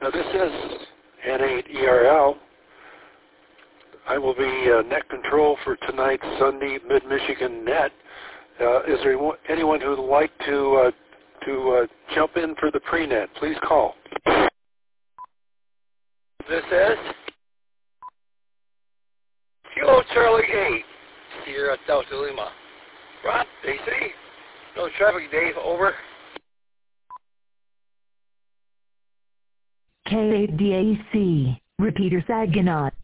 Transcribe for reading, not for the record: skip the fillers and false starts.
This is N8ERL. I will be net control for tonight's Sunday Mid-Michigan Net. Is there anyone who would like to jump in for the pre-net? Please call. This is Kilo Charlie 8, Sierra Delta Lima. Ron, AC, no traffic, Dave, over. K8DAC, Repeater Saginaw.